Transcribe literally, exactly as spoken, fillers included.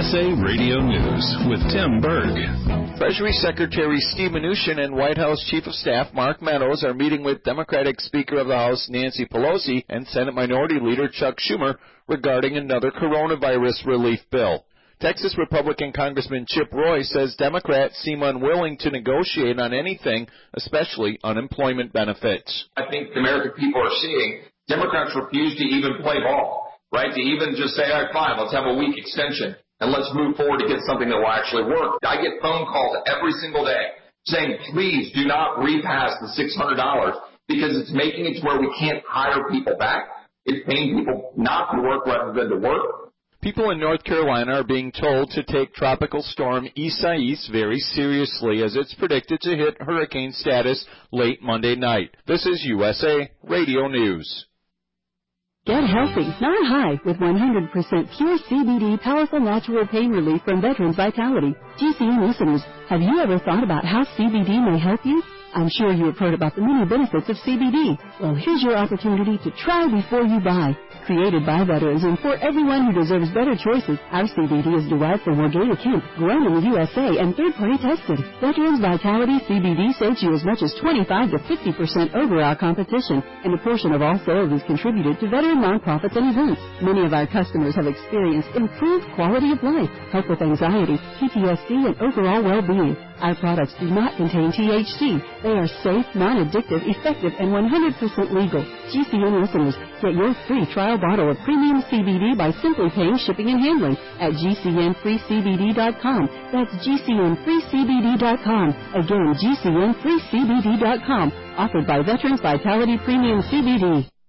A Radio News with Tim Berg. Treasury Secretary Steve Mnuchin and White House Chief of Staff Mark Meadows are meeting with Democratic Speaker of the House Nancy Pelosi and Senate Minority Leader Chuck Schumer regarding another coronavirus relief bill. Texas Republican Congressman Chip Roy says Democrats seem unwilling to negotiate on anything, especially unemployment benefits. I think the American people are seeing Democrats refuse to even play ball, right? To even just say, all right, fine, let's have a week extension and let's move forward to get something that will actually work. I get phone calls every single day saying, please do not repass the six hundred dollars because it's making it to where we can't hire people back. It's paying people not to work rather than to work. People in North Carolina are being told to take tropical storm Isaias very seriously as it's predicted to hit hurricane status late Monday night. This is U S A Radio News. Get healthy, not high, with one hundred percent pure C B D powerful natural pain relief from Veterans Vitality. G C N listeners, have you ever thought about how C B D may help you? I'm sure you have heard about the many benefits of C B D. Well, here's your opportunity to try before you buy. Created by veterans and for everyone who deserves better choices, our C B D is derived from organic hemp, grown in the U S A and third-party tested. Veterans Vitality C B D saves you as much as twenty-five to fifty percent over our competition, and a portion of all sales is contributed to veteran nonprofits and events. Many of our customers have experienced improved quality of life, help with anxiety, P T S D, and overall well-being. Our products do not contain T H C. They are safe, non-addictive, effective, and one hundred percent legal. G C N listeners, get your free trial bottle of premium C B D by simply paying shipping and handling at G C N free C B D dot com. That's G C N free C B D dot com. Again, G C N free C B D dot com. Offered by Veterans Vitality Premium C B D.